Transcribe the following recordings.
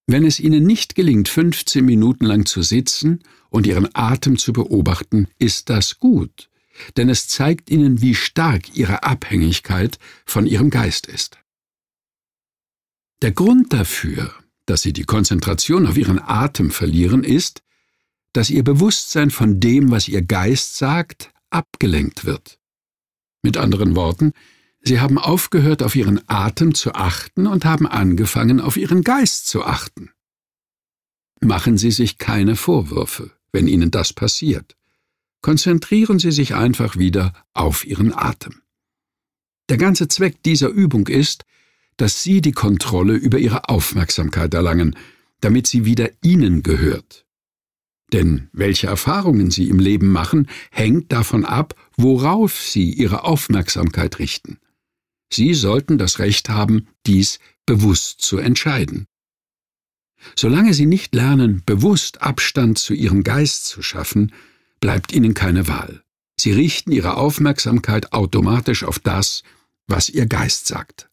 Wenn es Ihnen nicht gelingt, 15 Minuten lang zu sitzen und Ihren Atem zu beobachten, ist das gut, denn es zeigt Ihnen, wie stark Ihre Abhängigkeit von Ihrem Geist ist. Der Grund dafür, dass Sie die Konzentration auf Ihren Atem verlieren, ist, dass Ihr Bewusstsein von dem, was Ihr Geist sagt, abgelenkt wird. Mit anderen Worten, Sie haben aufgehört, auf Ihren Atem zu achten und haben angefangen, auf Ihren Geist zu achten. Machen Sie sich keine Vorwürfe, wenn Ihnen das passiert. Konzentrieren Sie sich einfach wieder auf Ihren Atem. Der ganze Zweck dieser Übung ist, dass Sie die Kontrolle über Ihre Aufmerksamkeit erlangen, damit sie wieder Ihnen gehört. Denn welche Erfahrungen Sie im Leben machen, hängt davon ab, worauf Sie Ihre Aufmerksamkeit richten. Sie sollten das Recht haben, dies bewusst zu entscheiden. Solange Sie nicht lernen, bewusst Abstand zu Ihrem Geist zu schaffen, bleibt Ihnen keine Wahl. Sie richten Ihre Aufmerksamkeit automatisch auf das, was Ihr Geist sagt.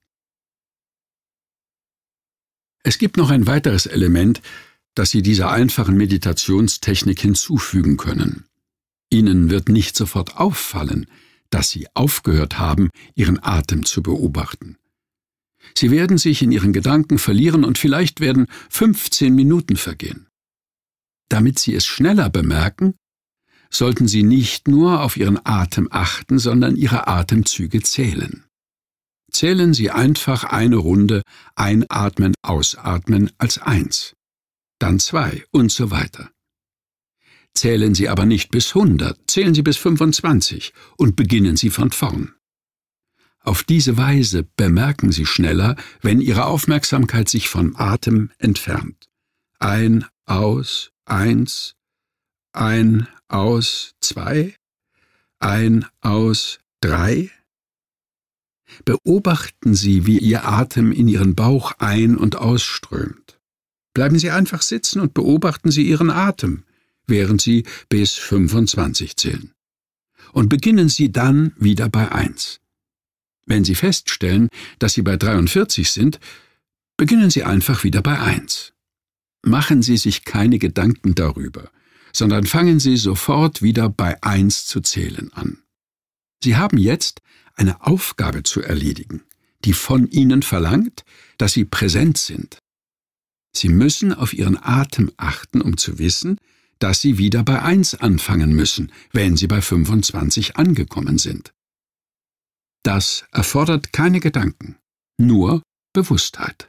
Es gibt noch ein weiteres Element, das Sie dieser einfachen Meditationstechnik hinzufügen können. Ihnen wird nicht sofort auffallen, dass Sie aufgehört haben, Ihren Atem zu beobachten. Sie werden sich in Ihren Gedanken verlieren und vielleicht werden 15 Minuten vergehen. Damit Sie es schneller bemerken, sollten Sie nicht nur auf Ihren Atem achten, sondern Ihre Atemzüge zählen. Zählen Sie einfach eine Runde Einatmen, Ausatmen als 1, dann 2 und so weiter. Zählen Sie aber nicht bis 100, zählen Sie bis 25 und beginnen Sie von vorn. Auf diese Weise bemerken Sie schneller, wenn Ihre Aufmerksamkeit sich vom Atem entfernt. Ein, aus, 1, ein, aus, 2, ein, aus, 3. Beobachten Sie, wie Ihr Atem in Ihren Bauch ein- und ausströmt. Bleiben Sie einfach sitzen und beobachten Sie Ihren Atem, während Sie bis 25 zählen. Und beginnen Sie dann wieder bei 1. Wenn Sie feststellen, dass Sie bei 43 sind, beginnen Sie einfach wieder bei 1. Machen Sie sich keine Gedanken darüber, sondern fangen Sie sofort wieder bei 1 zu zählen an. Sie haben jetzt eine Aufgabe zu erledigen, die von Ihnen verlangt, dass Sie präsent sind. Sie müssen auf Ihren Atem achten, um zu wissen, dass Sie wieder bei 1 anfangen müssen, wenn Sie bei 25 angekommen sind. Das erfordert keine Gedanken, nur Bewusstheit.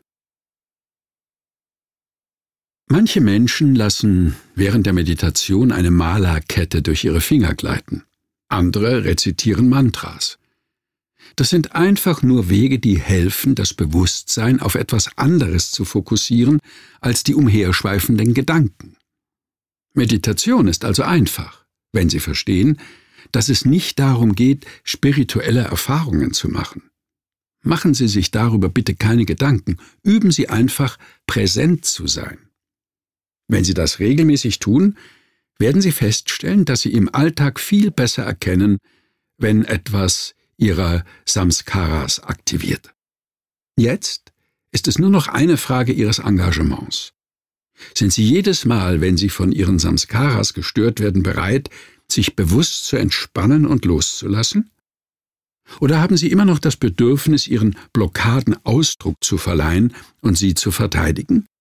Manche Menschen lassen während der Meditation eine Malerkette durch ihre Finger gleiten. Andere rezitieren Mantras. Das sind einfach nur Wege, die helfen, das Bewusstsein auf etwas anderes zu fokussieren als die umherschweifenden Gedanken. Meditation ist also einfach, wenn Sie verstehen, dass es nicht darum geht, spirituelle Erfahrungen zu machen. Machen Sie sich darüber bitte keine Gedanken, üben Sie einfach, präsent zu sein. Wenn Sie das regelmäßig tun, werden Sie feststellen, dass Sie im Alltag viel besser erkennen, wenn etwas Ihrer Samskaras aktiviert. Jetzt ist es nur noch eine Frage Ihres Engagements. Sind Sie jedes Mal, wenn Sie von Ihren Samskaras gestört werden, bereit, sich bewusst zu entspannen und loszulassen? Oder haben Sie immer noch das Bedürfnis, Ihren Blockaden Ausdruck zu verleihen und sie zu verteidigen?